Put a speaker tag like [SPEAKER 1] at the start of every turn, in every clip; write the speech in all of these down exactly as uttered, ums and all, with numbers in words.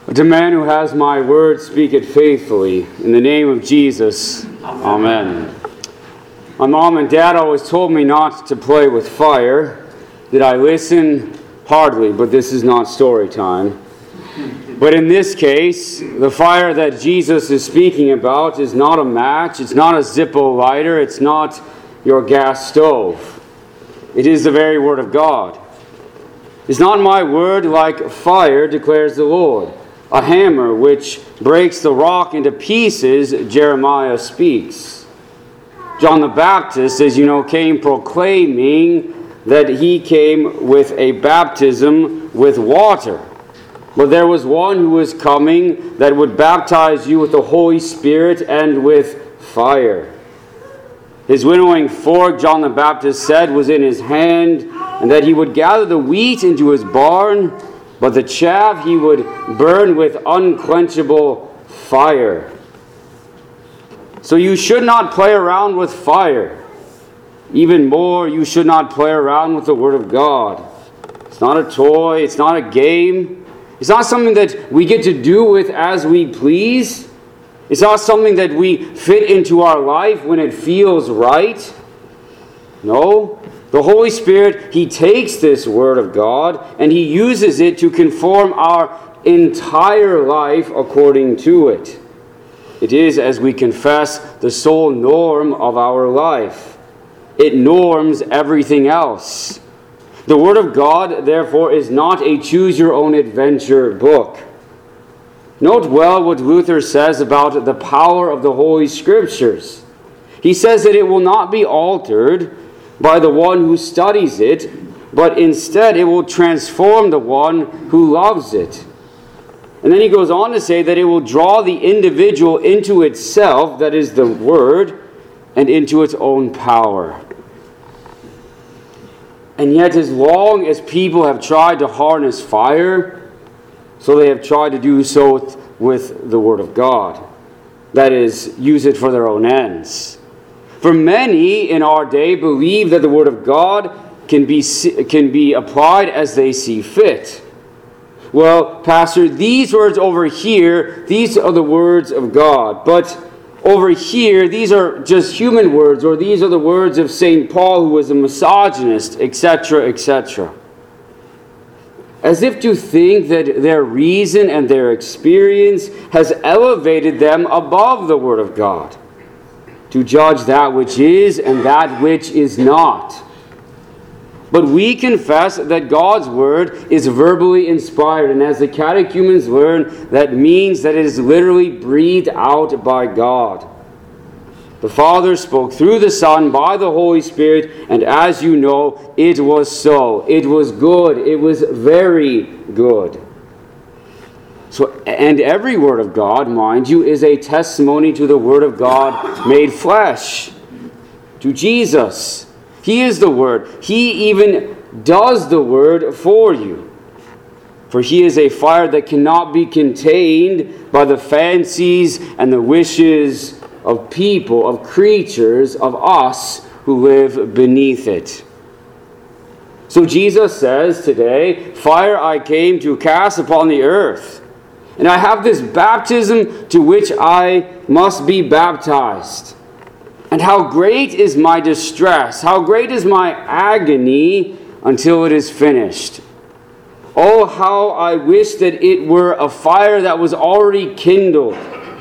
[SPEAKER 1] To man who has my word, speak it faithfully. In the name of Jesus, amen. Amen. My mom and dad always told me not to play with fire. Did I listen? Hardly, but this is not story time. But in this case, the fire that Jesus is speaking about is not a match, it's not a Zippo lighter, it's not your gas stove. It is the very word of God. Is not my word like fire, declares the Lord? A hammer which breaks the rock into pieces, Jeremiah speaks. John the Baptist, as you know, came proclaiming that he came with a baptism with water. But there was one who was coming that would baptize you with the Holy Spirit and with fire. His winnowing fork, John the Baptist said, was in his hand, and that he would gather the wheat into his barn, but the chaff he would burn with unquenchable fire. So you should not play around with fire. Even more, you should not play around with the Word of God. It's not a toy. It's not a game. It's not something that we get to do with as we please. It's not something that we fit into our life when it feels right. No. The Holy Spirit, He takes this Word of God and He uses it to conform our entire life according to it. It is, as we confess, the sole norm of our life. It norms everything else. The Word of God, therefore, is not a choose-your-own-adventure book. Note well what Luther says about the power of the Holy Scriptures. He says that it will not be altered by the one who studies it, but instead it will transform the one who loves it. And then he goes on to say that it will draw the individual into itself, that is the Word, and into its own power. And yet, as long as people have tried to harness fire, so they have tried to do so with the Word of God. That is, use it for their own ends. For many in our day believe that the Word of God can be, can be applied as they see fit. Well, Pastor, these words over here, these are the words of God. But over here, these are just human words, or these are the words of Saint Paul, who was a misogynist, et cetera, et cetera. As if to think that their reason and their experience has elevated them above the Word of God, to judge that which is and that which is not. But we confess that God's Word is verbally inspired, and as the catechumens learn, that means that it is literally breathed out by God. The Father spoke through the Son by the Holy Spirit, and as you know, it was so. It was good. It was very good. So, and every Word of God, mind you, is a testimony to the Word of God made flesh, to Jesus. He is the Word. He even does the Word for you. For He is a fire that cannot be contained by the fancies and the wishes of people, of creatures, of us who live beneath it. So Jesus says today, "Fire I came to cast upon the earth. And I have this baptism to which I must be baptized. And how great is my distress, how great is my agony until it is finished. Oh, how I wish that it were a fire that was already kindled."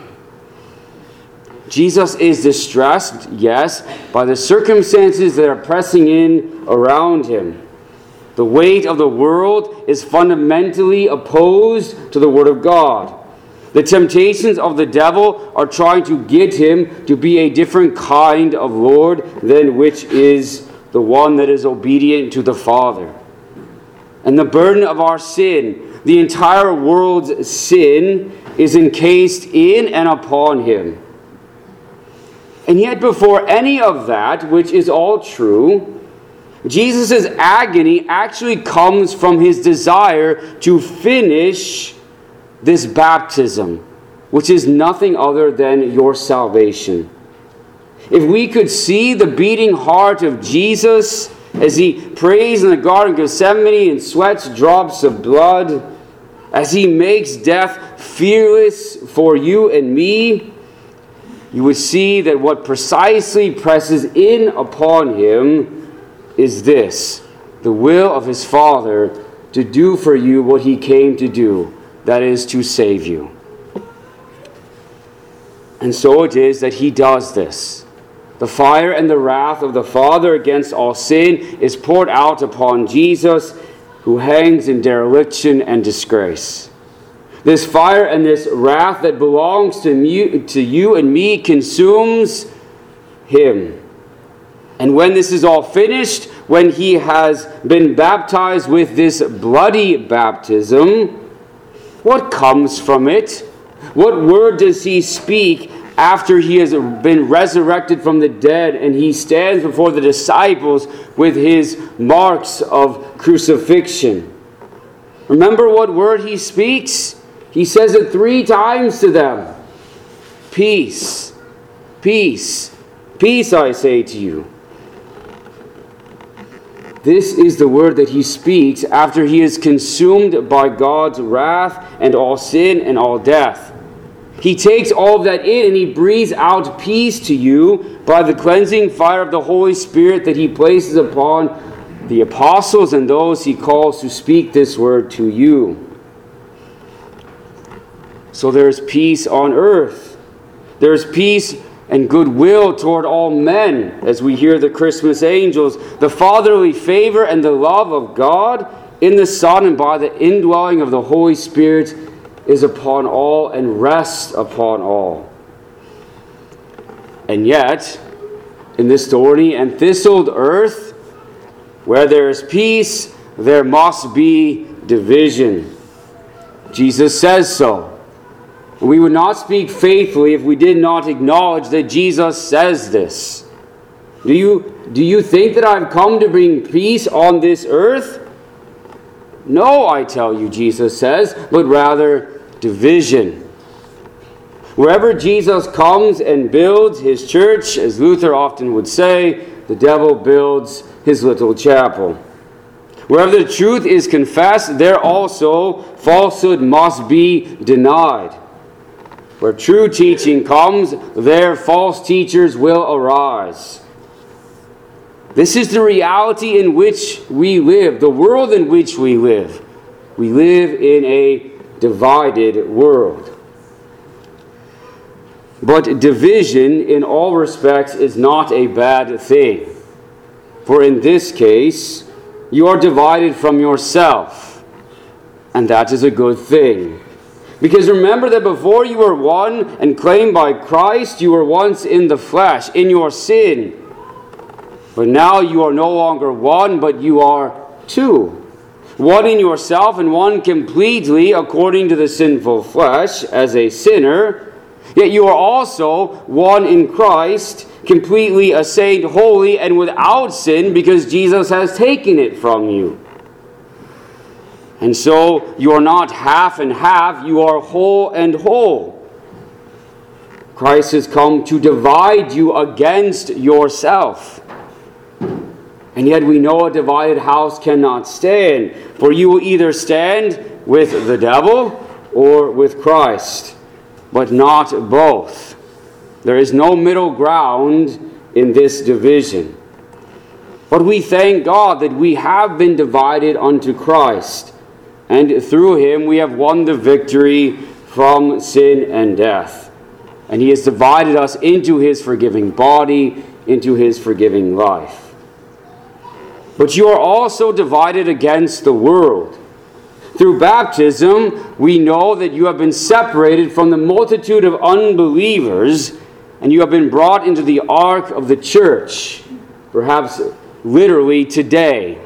[SPEAKER 1] Jesus is distressed, yes, by the circumstances that are pressing in around Him. The weight of the world is fundamentally opposed to the Word of God. The temptations of the devil are trying to get Him to be a different kind of Lord than which is the one that is obedient to the Father. And the burden of our sin, the entire world's sin, is encased in and upon Him. And yet before any of that, which is all true, Jesus' agony actually comes from His desire to finish this baptism, which is nothing other than your salvation. If we could see the beating heart of Jesus as He prays in the Garden of Gethsemane and sweats drops of blood, as he makes death fearless for you and me, you would see that what precisely presses in upon him is this: the will of his Father to do for you what he came to do, that is, to save you. And so it is that he does this. The fire and the wrath of the Father against all sin is poured out upon Jesus, who hangs in dereliction and disgrace. This fire and this wrath that belongs to me, to you and me consumes him. And when this is all finished, when he has been baptized with this bloody baptism, what comes from it? What word does he speak after he has been resurrected from the dead and he stands before the disciples with his marks of crucifixion? Remember what word he speaks? He says it three times to them. Peace, peace, peace, I say to you. This is the word that he speaks after he is consumed by God's wrath and all sin and all death. He takes all of that in and he breathes out peace to you by the cleansing fire of the Holy Spirit that he places upon the apostles and those he calls to speak this word to you. So there is peace on earth. There is peace and goodwill toward all men, as we hear the Christmas angels. The fatherly favor and the love of God in the Son and by the indwelling of the Holy Spirit is upon all and rests upon all. And yet, in this thorny and thistled earth, where there is peace, there must be division. Jesus says so. We would not speak faithfully if we did not acknowledge that Jesus says this. Do you, do you think that I've come to bring peace on this earth? No, I tell you, Jesus says, but rather division. Wherever Jesus comes and builds his church, as Luther often would say, the devil builds his little chapel. Wherever the truth is confessed, there also falsehood must be denied. Where true teaching comes, there false teachers will arise. This is the reality in which we live, the world in which we live. We live in a divided world. But division in all respects is not a bad thing. For in this case, you are divided from yourself, and that is a good thing. Because remember that before you were one and claimed by Christ, you were once in the flesh, in your sin. But now you are no longer one, but you are two. One in yourself and one completely according to the sinful flesh as a sinner. Yet you are also one in Christ, completely a saint, holy, and without sin because Jesus has taken it from you. And so you are not half and half, you are whole and whole. Christ has come to divide you against yourself. And yet we know a divided house cannot stand, for you will either stand with the devil or with Christ, but not both. There is no middle ground in this division. But we thank God that we have been divided unto Christ. And through him we have won the victory from sin and death. And he has divided us into his forgiving body, into his forgiving life. But you are also divided against the world. Through baptism, we know that you have been separated from the multitude of unbelievers, and you have been brought into the ark of the church, perhaps literally today.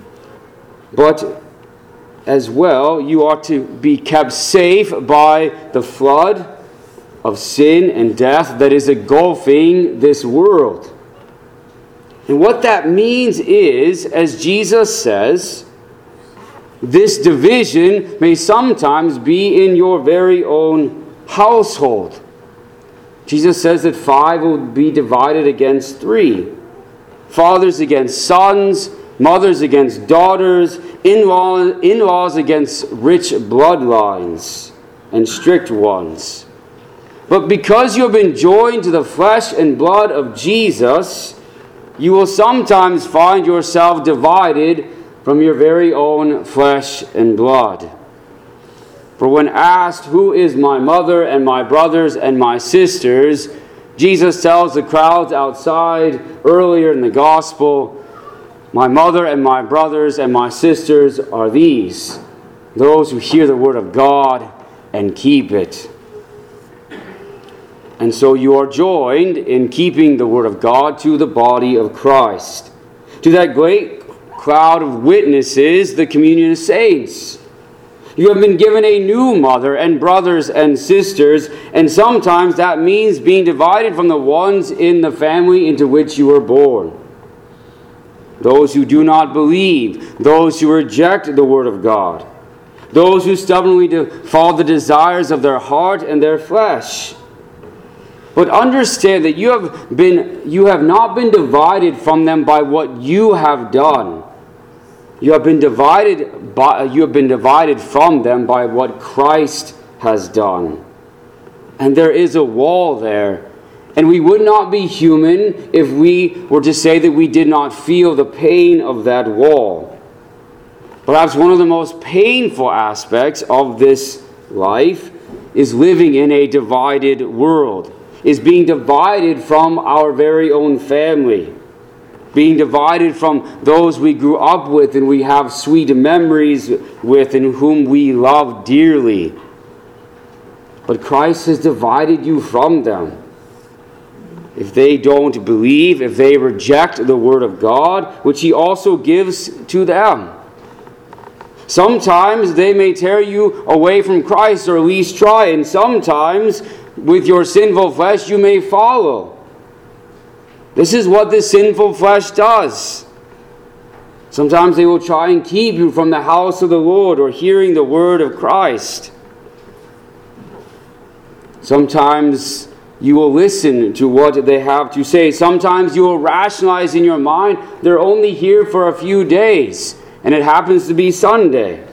[SPEAKER 1] But as well, you are to be kept safe by the flood of sin and death that is engulfing this world. And what that means is, as Jesus says, this division may sometimes be in your very own household. Jesus says that five will be divided against three. Fathers against sons, mothers against daughters, in-law, in-laws against rich bloodlines and strict ones. But because you have been joined to the flesh and blood of Jesus, you will sometimes find yourself divided from your very own flesh and blood. For when asked, "Who is my mother and my brothers and my sisters?" Jesus tells the crowds outside earlier in the gospel, "My mother and my brothers and my sisters are these, those who hear the word of God and keep it." And so you are joined in keeping the word of God to the body of Christ, to that great cloud of witnesses, the communion of saints. You have been given a new mother and brothers and sisters, and sometimes that means being divided from the ones in the family into which you were born. Those who do not believe, those who reject the word of God, those who stubbornly follow the desires of their heart and their flesh. But understand that you have been you have not been divided from them by what you have done. You have been divided by, you have been divided from them by what Christ has done. And there is a wall there. And we would not be human if we were to say that we did not feel the pain of that wall. Perhaps one of the most painful aspects of this life is living in a divided world, is being divided from our very own family, being divided from those we grew up with and we have sweet memories with and whom we love dearly. But Christ has divided you from them. If they don't believe, if they reject the word of God, which he also gives to them. Sometimes they may tear you away from Christ, or at least try, and sometimes with your sinful flesh you may follow. This is what the sinful flesh does. Sometimes they will try and keep you from the house of the Lord or hearing the word of Christ. Sometimes you will listen to what they have to say. Sometimes you will rationalize in your mind, they're only here for a few days, and it happens to be Sunday.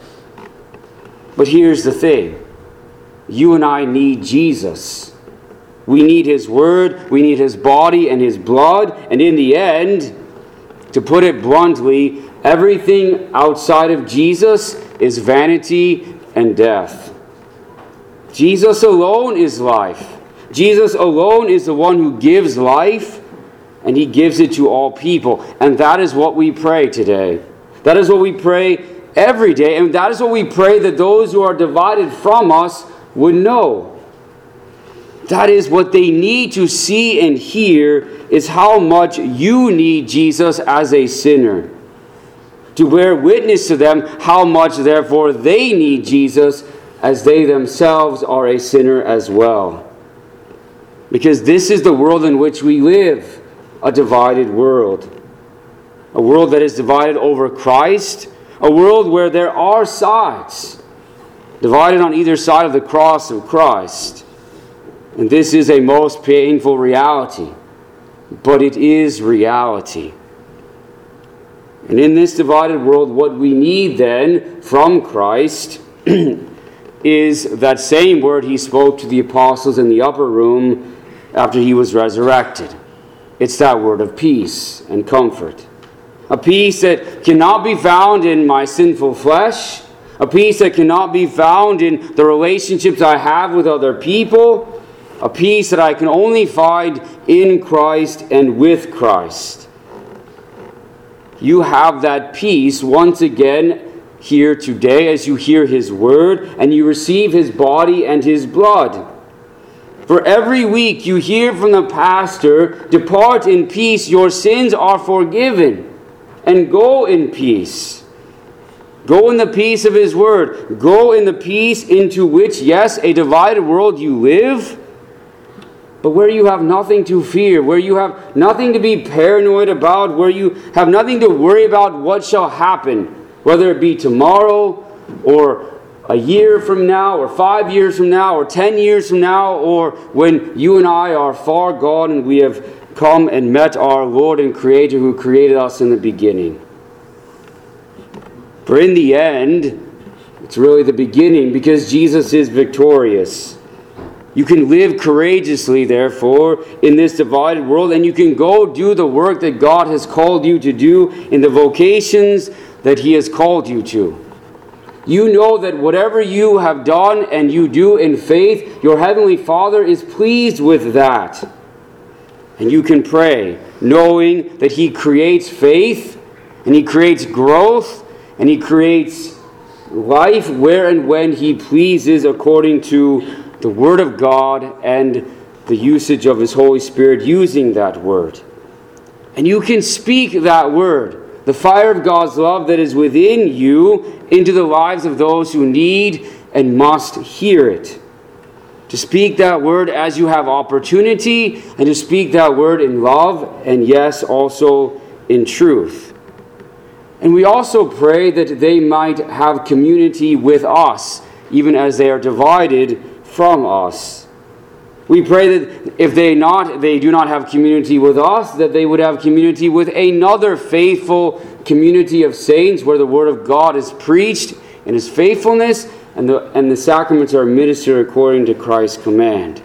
[SPEAKER 1] But here's the thing. You and I need Jesus. We need his word, we need his body and his blood, and in the end, to put it bluntly, everything outside of Jesus is vanity and death. Jesus alone is life. Jesus alone is the one who gives life, and he gives it to all people. And that is what we pray today. That is what we pray every day, and that is what we pray that those who are divided from us would know. That is what they need to see and hear, is how much you need Jesus as a sinner. To bear witness to them how much, therefore, they need Jesus as they themselves are a sinner as well. Because this is the world in which we live, a divided world. A world that is divided over Christ, a world where there are sides, divided on either side of the cross of Christ. And this is a most painful reality, but it is reality. And in this divided world, what we need then from Christ is that same word he spoke to the apostles in the upper room after he was resurrected. It's that word of peace and comfort. A peace that cannot be found in my sinful flesh, a peace that cannot be found in the relationships I have with other people, a peace that I can only find in Christ and with Christ. You have that peace once again here today as you hear his word and you receive his body and his blood. For every week you hear from the pastor, "Depart in peace, your sins are forgiven," and go in peace. Go in the peace of his word. Go in the peace into which, yes, a divided world you live, but where you have nothing to fear, where you have nothing to be paranoid about, where you have nothing to worry about what shall happen, whether it be tomorrow or a year from now or five years from now or ten years from now, or when you and I are far gone and we have come and met our Lord and Creator who created us in the beginning. For in the end, it's really the beginning, because Jesus is victorious. You can live courageously, therefore, in this divided world, and you can go do the work that God has called you to do in the vocations that He has called you to. You know that whatever you have done and you do in faith, your Heavenly Father is pleased with that. And you can pray, knowing that He creates faith, and He creates growth, and He creates life where and when He pleases, according to the Word of God and the usage of His Holy Spirit using that Word. And you can speak that Word, the fire of God's love that is within you, into the lives of those who need and must hear it. To speak that Word as you have opportunity, and to speak that Word in love, and yes, also in truth. And we also pray that they might have community with us, even as they are divided from us. We pray that if they not they do not have community with us, that they would have community with another faithful community of saints, where the Word of God is preached in His faithfulness, and the and the sacraments are administered according to Christ's command.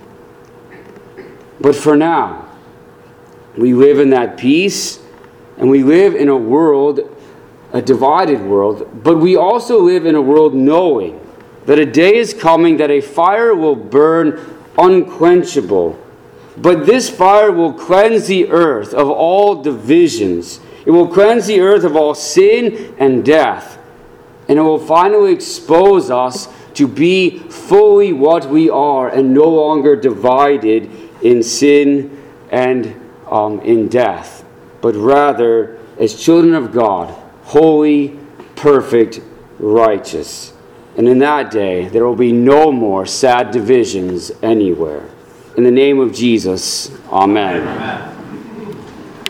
[SPEAKER 1] But for now, we live in that peace, and we live in a world, a divided world, but we also live in a world knowing that a day is coming that a fire will burn unquenchable. But this fire will cleanse the earth of all divisions. It will cleanse the earth of all sin and death. And it will finally expose us to be fully what we are, and no longer divided in sin and um, in death, but rather as children of God, holy, perfect, righteous. And in that day, there will be no more sad divisions anywhere. In the name of Jesus, amen. Amen.